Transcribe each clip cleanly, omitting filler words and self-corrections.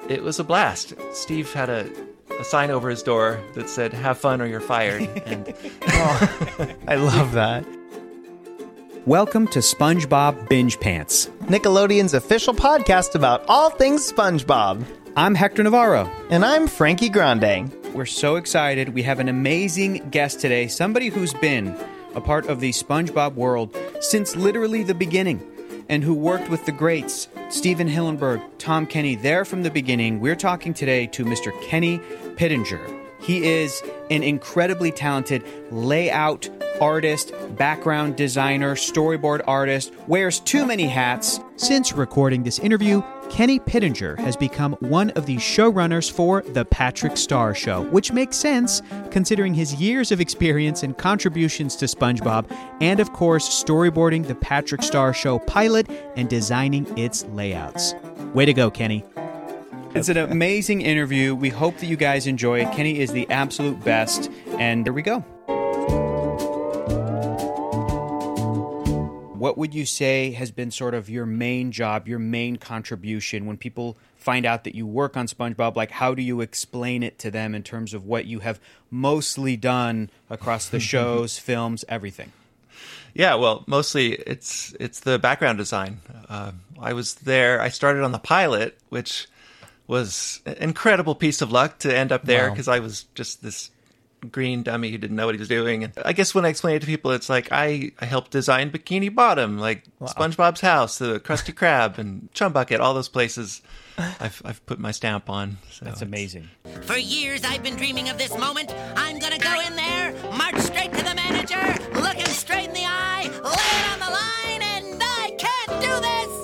it was a blast. Steve had a sign over his door that said, "Have fun or you're fired." And I love that. Welcome to SpongeBob Binge Pants. Nickelodeon's official podcast about all things SpongeBob. I'm Hector Navarro. And I'm Frankie Grande. We're so excited. We have an amazing guest today, somebody who's been a part of the SpongeBob world since literally the beginning, and who worked with the greats, Stephen Hillenburg, Tom Kenny, there from the beginning. We're talking today to Mr. Kenny Pittenger. He is an incredibly talented layout artist, background designer, storyboard artist, wears too many hats. Since recording this interview, Kenny Pittenger has become one of the showrunners for The Patrick Star Show, which makes sense considering his years of experience and contributions to SpongeBob, and of course, storyboarding The Patrick Star Show pilot and designing its layouts. Way to go, Kenny. It's an amazing interview. We hope that you guys enjoy it. Kenny is the absolute best, and here we go. What would you say has been sort of your main job, your main contribution when people find out that you work on SpongeBob? Like, how do you explain it to them in terms of what you have mostly done across the shows, films, everything? yeah, well, mostly it's the background design. I was there. I started on the pilot, which was an incredible piece of luck to end up there because I was just this green dummy who didn't know what he was doing. And I guess when I explain it to people, it's like I helped design Bikini Bottom, like SpongeBob's house, the Krusty Krab, and Chum Bucket, all those places I've put my stamp on. So that's amazing. For years I've been dreaming of this moment. I'm gonna go in there, march straight to the manager, look him straight in the eye, lay it on the line, and I can't do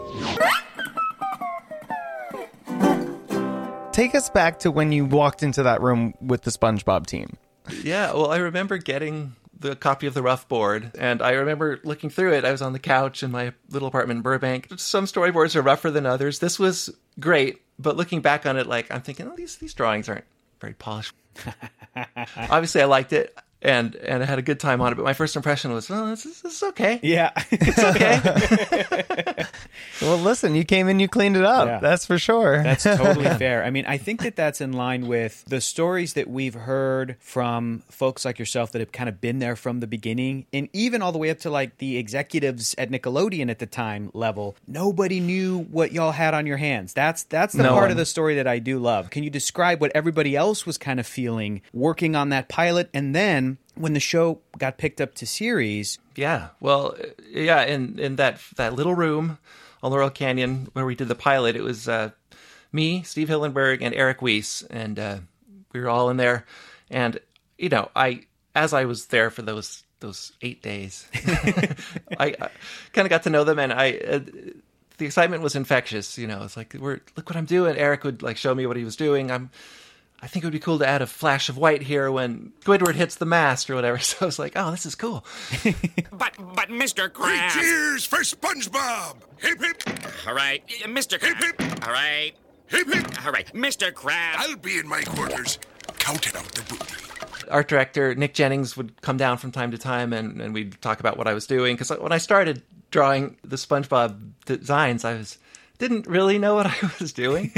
this! Take us back to when you walked into that room with the SpongeBob team. Yeah, well, I remember getting the copy of the rough board, and I remember looking through it. I was on the couch in my little apartment in Burbank. Some storyboards are rougher than others. This was great, but looking back on it, like I'm thinking, oh, these drawings aren't very polished. Obviously, I liked it. And I had a good time on it, but my first impression was, oh, this is okay. Yeah. It's okay. Well, listen, you came in, you cleaned it up. Yeah. That's for sure. That's totally fair. I mean, I think that that's in line with the stories that we've heard from folks like yourself that have kind of been there from the beginning, and even all the way up to like the executives at Nickelodeon at the time level. Nobody knew what y'all had on your hands. That's the part of the story that I do love. Can you describe what everybody else was kind of feeling working on that pilot, and then when the show got picked up to series? Yeah, well, yeah, in that little room on Laurel Canyon where we did the pilot, it was me, Steve Hillenburg, and Eric Weiss, and we were all in there. And you know, as I was there for those 8 days, I kind of got to know them, and the excitement was infectious. You know, it's like, look what I'm doing. Eric would like show me what he was doing. I think it would be cool to add a flash of white here when Squidward hits the mast or whatever. So I was like, oh, this is cool. But Mr. Krabs... Three cheers for SpongeBob! Hip, hip! All right, Mr. Krabs... Hip, hip! All right. Hip, hip! All right, Mr. Krabs... I'll be in my quarters, counting out the booty. Art director Nick Jennings would come down from time to time, and we'd talk about what I was doing. Because when I started drawing the SpongeBob designs, didn't really know what I was doing.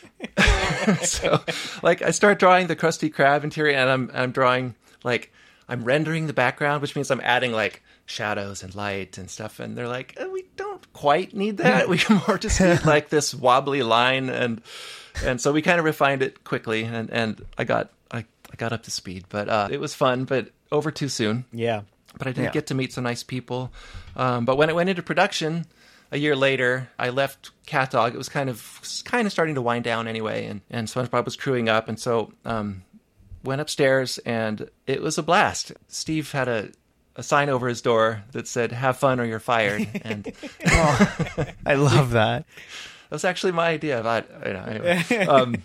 So, like, I start drawing the Krusty Krab interior, and I'm drawing, like, I'm rendering the background, which means I'm adding, like, shadows and light and stuff. And they're like, we don't quite need that. We more just need, like, this wobbly line. And so we kind of refined it quickly, and I got up to speed. But it was fun, but over too soon. Yeah. But I did get to meet some nice people. But when it went into production a year later, I left CatDog. It was kind of starting to wind down anyway, and SpongeBob was crewing up, and so went upstairs, and it was a blast. Steve had a sign over his door that said, "Have fun or you're fired," and I love that. That was actually my idea. But anyway.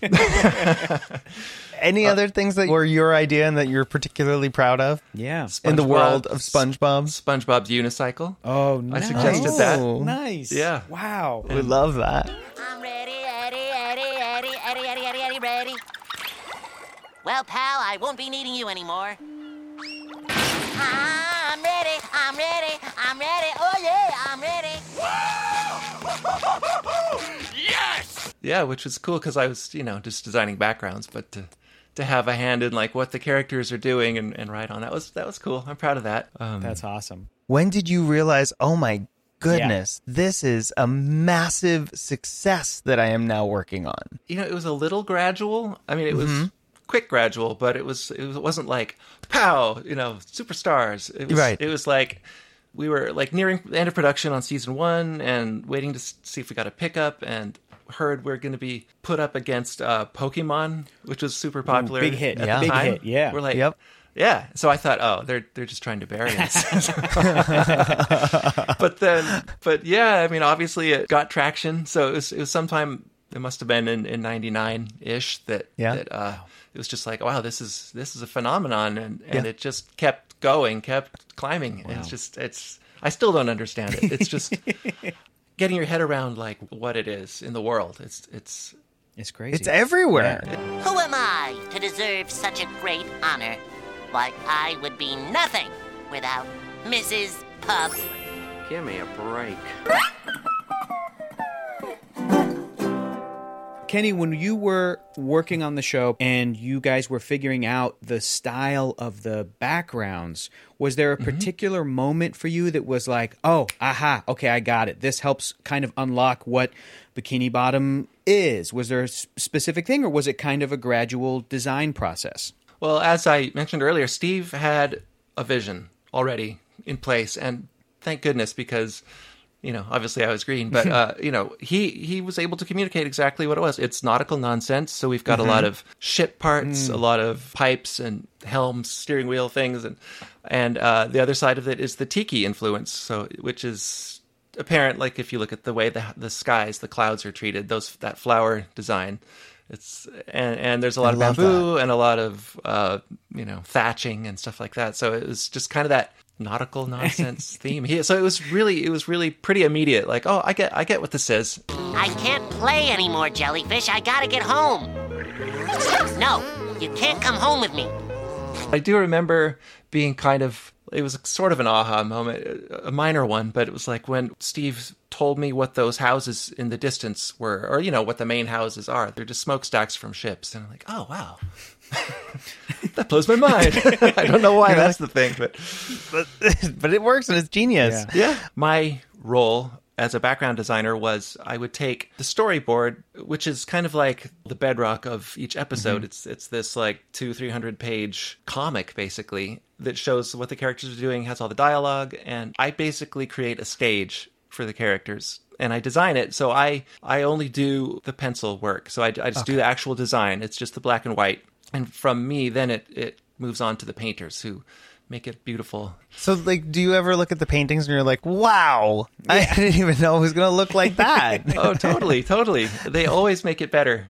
Any other things that were your idea and that you're particularly proud of? Yeah. In the world of SpongeBob? SpongeBob's unicycle. Oh, nice. I suggested that. Nice. Yeah. Wow. We love that. I'm ready, ready. Well, pal, I won't be needing you anymore. I'm ready. Oh, yeah, I'm ready. Yes! Yeah, which was cool because I was, just designing backgrounds, but to have a hand in like what the characters are doing and write on that was cool. I'm proud of that. That's awesome. When did you realize, oh my goodness, this is a massive success that I am now working on? It was a little gradual. I mean, it was quick gradual, but it wasn't like pow, superstars. It was like we were like nearing the end of production on season 1 and waiting to see if we got a pickup, and heard we're going to be put up against Pokemon, which was super popular. Big hit. At the Big time. hit, yeah. We're like, Yep. Yeah. So I thought, oh, they're just trying to bury us. but yeah, I mean, obviously it got traction. So it was sometime, it must have been in 99-ish that it was just like, wow, this is a phenomenon. And it just kept going, kept climbing. Wow. It's I still don't understand it. It's just getting your head around like what it is in the world. It's crazy. It's everywhere. Yeah. Who am I to deserve such a great honor? Why, I would be nothing without Mrs. Pup. Give me a break. Kenny, when you were working on the show and you guys were figuring out the style of the backgrounds, was there a particular moment for you that was like, oh, aha, okay, I got it. This helps kind of unlock what Bikini Bottom is. Was there a specific thing, or was it kind of a gradual design process? Well, as I mentioned earlier, Steve had a vision already in place, and thank goodness, because obviously I was green, but he was able to communicate exactly what it was. It's nautical nonsense, so we've got a lot of ship parts, a lot of pipes and helms, steering wheel things, and the other side of it is the tiki influence, so which is apparent. Like if you look at the way the skies, the clouds are treated, that flower design. And there's a lot of bamboo and a lot of thatching and stuff like that. So it was just kind of that nautical nonsense theme. So it was really pretty immediate. Like, oh, I get what this is. I can't play anymore, Jellyfish. I gotta get home. No, you can't come home with me. I do remember being it was sort of an aha moment, a minor one, but it was like when Steve told me what those houses in the distance were, or, what the main houses are. They're just smokestacks from ships. And I'm like, oh, wow. That blows my mind. I don't know why that's the thing, but it works and it's genius. Yeah. My role as a background designer was I would take the storyboard, which is kind of like the bedrock of each episode. It's this like 200-300 page comic basically that shows what the characters are doing, has all the dialogue, and I basically create a stage for the characters. And I design it, so I only do the pencil work. So I just do the actual design. It's just the black and white. And from me, then it moves on to the painters who make it beautiful. So, like, do you ever look at the paintings and you're like, wow, I didn't even know it was going to look like that? Oh, totally. They always make it better.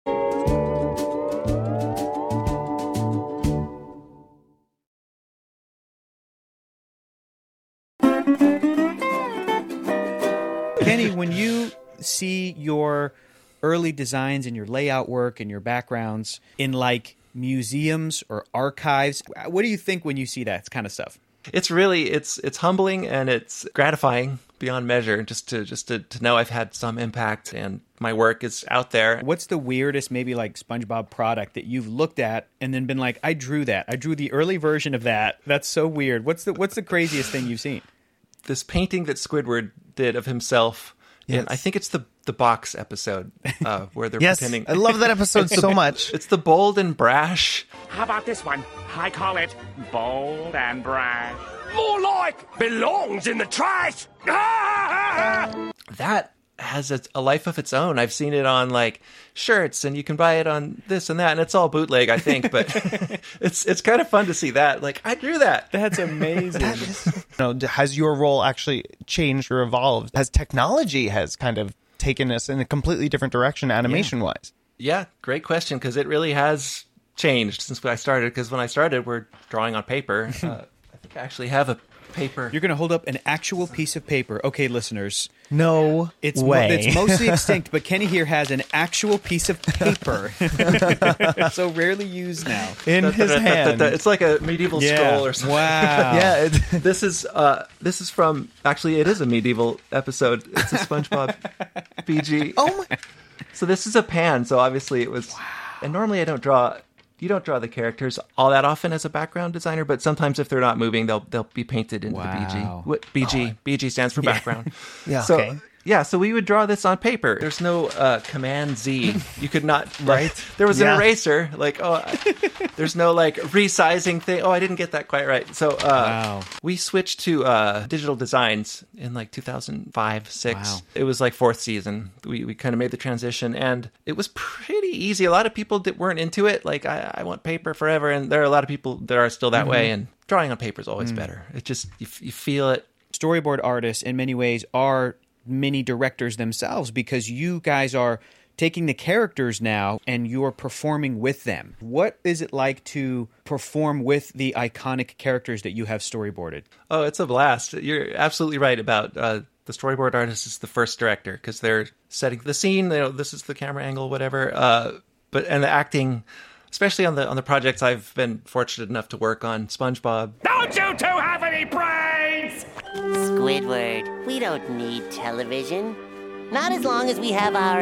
Kenny, when you see your early designs and your layout work and your backgrounds in like museums or archives, what do you think when you see that kind of stuff? It's really it's humbling and it's gratifying beyond measure just to know I've had some impact and my work is out there. What's the weirdest maybe like SpongeBob product that you've looked at and then been like, I drew that. I drew the early version of that. That's so weird. What's the craziest thing you've seen? This painting that Squidward did of himself. Yes. And I think it's the box episode where they're pretending. I love that episode so much. It's the bold and brash. How about this one? I call it bold and brash. More like belongs in the trash. That has a life of its own. I've seen it on like shirts, and you can buy it on this and that, and it's all bootleg, I think. But it's kind of fun to see that. Like, I drew that. That's amazing. Has your role actually changed or evolved? Has technology has kind of taken us in a completely different direction, animation-wise? Yeah, great question, because it really has changed since I started. Because when I started, we're drawing on paper. I think I actually have a paper. You're going to hold up an actual piece of paper. Okay, listeners. No way. It's mostly extinct, but Kenny here has an actual piece of paper. So rarely used now. In his hand. It's like a medieval scroll or something. Wow. Yeah. This is from, actually, it is a medieval episode. It's a SpongeBob BG. Oh my. So this is a pan, so obviously it was... Wow. And normally you don't draw the characters all that often as a background designer, but sometimes if they're not moving, they'll be painted into the BG. What BG? BG stands for background. Yeah. So, Okay. Yeah, so we would draw this on paper. There's no Command Z. You could not... Right. There was an Yeah. eraser. There's no, resizing thing. Oh, I didn't get that quite right. So we switched to digital designs in, 2005, 6. Wow. It was, fourth season. We kind of made the transition, and it was pretty easy. A lot of people weren't into it. I want paper forever, and there are a lot of people that are still that way, and drawing on paper is always better. It just, you feel it. Storyboard artists, in many ways, are mini directors themselves because you guys are taking the characters now and you're performing with them. What is it like to perform with the iconic characters that you have storyboarded? Oh, it's a blast. You're absolutely right about the storyboard artist is the first director because they're setting the scene. This is the camera angle, whatever. And the acting, especially on the projects I've been fortunate enough to work on, SpongeBob. Don't you two have any brains? Squidward, we don't need television. Not as long as we have our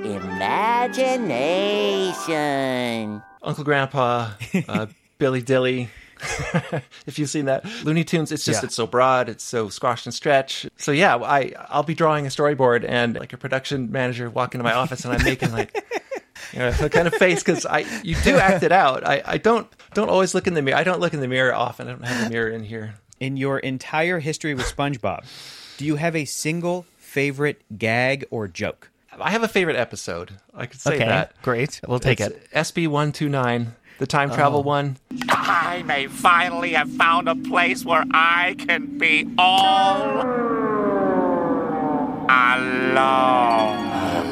imagination. Uncle Grandpa, Billy Dilly. If you've seen that. Looney Tunes, it's so broad, it's so squash and stretch. So yeah, I'll be drawing a storyboard and a production manager walk into my office and I'm making a kind of face because you do act it out. I don't always look in the mirror. I don't look in the mirror often. I don't have a mirror in here. In your entire history with SpongeBob, do you have a single favorite gag or joke? I have a favorite episode. I could say that. Great. We'll take it. SB129, the time travel one. I may finally have found a place where I can be all alone.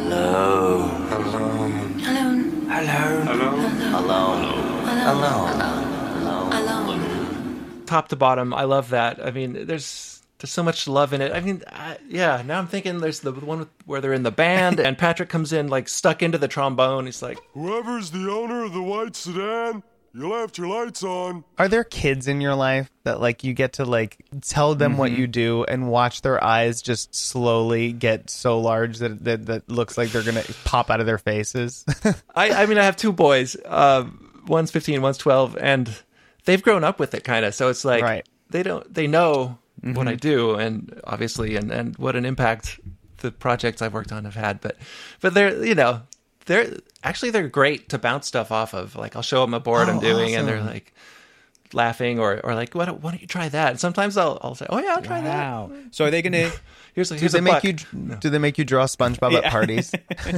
Top to bottom, I love that. I mean, there's so much love in it. I mean, now I'm thinking there's the one where they're in the band and Patrick comes in stuck into the trombone. He's like, Whoever's the owner of the white sedan, you left your lights on. Are there kids in your life that you get to tell them what you do and watch their eyes just slowly get so large that looks like they're gonna pop out of their faces? I mean, I have two boys. One's 15, one's 12, and they've grown up with it kind of. So it's right. they know what I do, and obviously, and what an impact the projects I've worked on have had. But they're they're great to bounce stuff off of. I'll show them a board I'm doing, and they're laughing or why don't you try that? And sometimes I'll say, oh yeah, I'll try that. So are they gonna? Here's Do they make you draw SpongeBob at parties?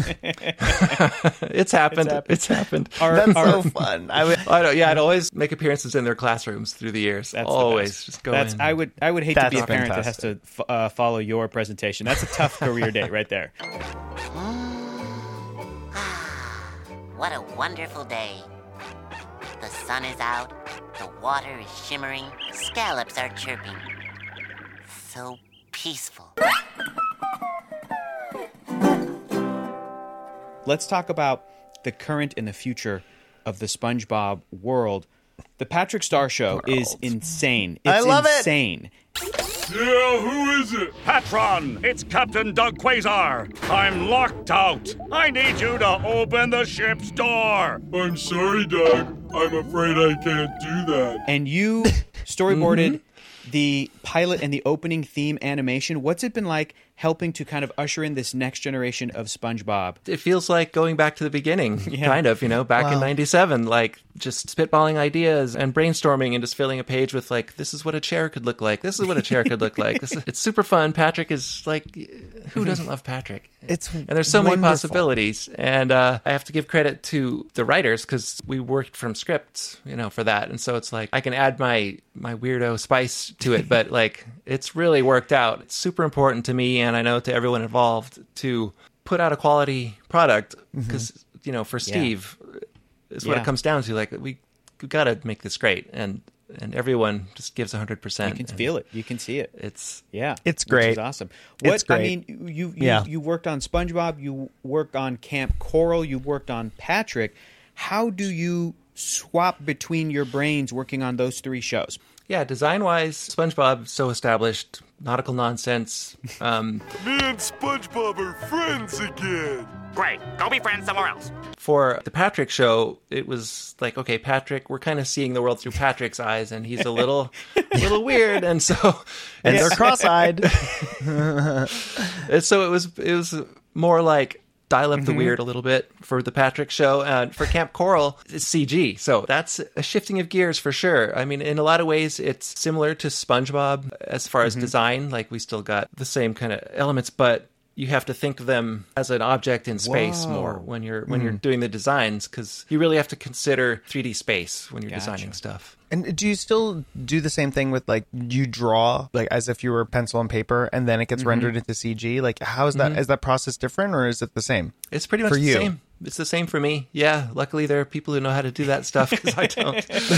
It's happened. It's happened. That's so fun. I'd always make appearances in their classrooms through the years. That's always just go in. I would hate to be a parent that has to follow your presentation. That's a tough career date right there. What a wonderful day. The sun is out, the water is shimmering, scallops are chirping. So peaceful. Let's talk about the current and the future of the SpongeBob world. The Patrick Star Show is insane. It's I love insane. Yeah, who is it? Patron, it's Captain Doug Quasar. I'm locked out. I need you to open the ship's door. I'm sorry, Doug. I'm afraid I can't do that. And you storyboarded the pilot and the opening theme animation. What's it been like helping to kind of usher in this next generation of SpongeBob? It feels like going back to the beginning, kind of, back in 97, just spitballing ideas and brainstorming and just filling a page with this is what a chair could look like. This is what a chair could look like. It's super fun. Patrick is who doesn't love Patrick? And there's so many possibilities. And I have to give credit to the writers because we worked from scripts, for that. And so it's I can add my weirdo spice to it, but it's really worked out. It's super important to me, and I know to everyone involved, to put out a quality product because for Steve is what it comes down to. We got to make this great, and everyone just gives 100%. You can feel it. You can see it. It's great. Which is awesome. It's great. I mean, you worked on SpongeBob. You worked on Camp Coral. You worked on Patrick. How do you swap between your brains working on those three shows? Yeah, design-wise, SpongeBob so established, nautical nonsense. Me and SpongeBob are friends again. Great. Go be friends somewhere else. For the Patrick show, it was like, okay, Patrick, we're kind of seeing the world through Patrick's eyes, and he's a little weird, and so They're cross-eyed. and so it was more like dial up the weird a little bit for the Patrick show. And for Camp Coral, it's CG, so that's a shifting of gears for sure. I mean, in a lot of ways, it's similar to SpongeBob as far as design. Like, we still got the same kind of elements, but you have to think of them as an object in space more when you're doing the designs, because you really have to consider 3D space when you're designing stuff. And do you still do the same thing with, like, you draw like as if you were pencil and paper, and then it gets rendered into CG? Like, how is that? Is that process different, or is it the same? It's pretty much the same. It's the same for me. Yeah. Luckily, there are people who know how to do that stuff, because I don't.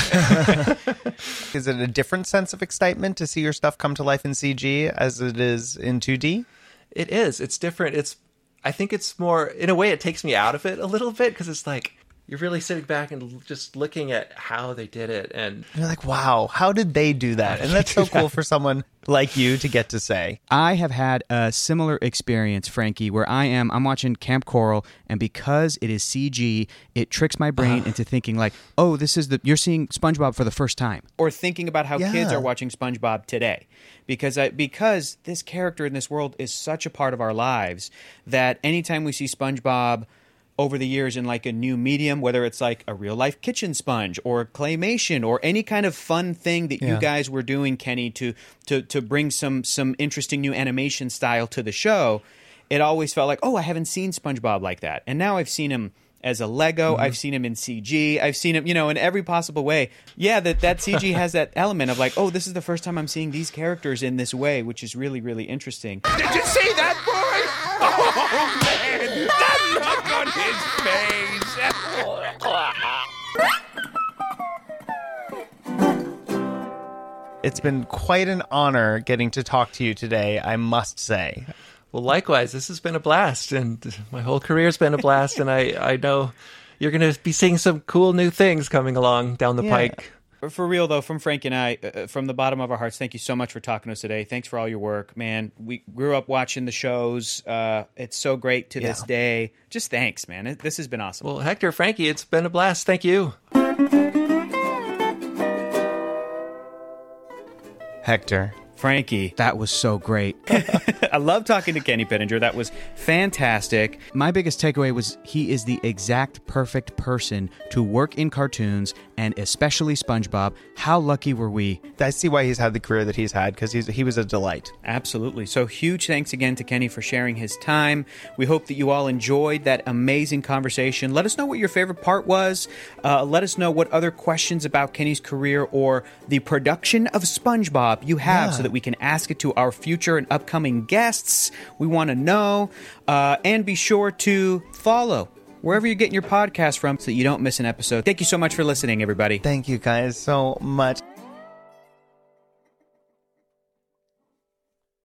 Is it a different sense of excitement to see your stuff come to life in CG as it is in 2D? It is. It's different. I think it's more, in a way, it takes me out of it a little bit, because it's like, you're really sitting back and just looking at how they did it. And you're like, wow, how did they do that? And that's so cool for someone like you to get to say. I have had a similar experience, Frankie, where I'm watching Camp Coral, and because it is CG, it tricks my brain into thinking like, oh, you're seeing SpongeBob for the first time. Or thinking about how kids are watching SpongeBob today. Because this character in this world is such a part of our lives that anytime we see SpongeBob over the years in like a new medium, whether it's like a real life kitchen sponge or claymation or any kind of fun thing that you guys were doing, Kenny, to bring some interesting new animation style to the show, it always felt like, oh, I haven't seen SpongeBob like that. And now I've seen him as a Lego. I've seen him in CG. I've seen him, in every possible way. Yeah, that CG has that element of like, oh, this is the first time I'm seeing these characters in this way, which is really, really interesting. Did you see that, boy? Oh, man! That look on his face! It's been quite an honor getting to talk to you today, I must say. Well, likewise, this has been a blast, and my whole career's been a blast, and I know you're going to be seeing some cool new things coming along down the pike. For real, though, from Frank and I, from the bottom of our hearts, thank you so much for talking to us today. Thanks for all your work, man. We grew up watching the shows. It's so great to this day. Just thanks, man. This has been awesome. Well, Hector, Frankie, it's been a blast. Thank you. Hector. Frankie, that was so great. I love talking to Kenny Pettinger. That was fantastic. My biggest takeaway was he is the exact perfect person to work in cartoons, and especially SpongeBob. How lucky were we? I see why he's had the career that he's had, because he was a delight. Absolutely. So huge thanks again to Kenny for sharing his time. We hope that you all enjoyed that amazing conversation. Let us know what your favorite part was. Let us know what other questions about Kenny's career or the production of SpongeBob you have so that we can ask it to our future and upcoming guests. We want to know. And be sure to follow wherever you're getting your podcast from so that you don't miss an episode. Thank you so much for listening, everybody. Thank you guys so much.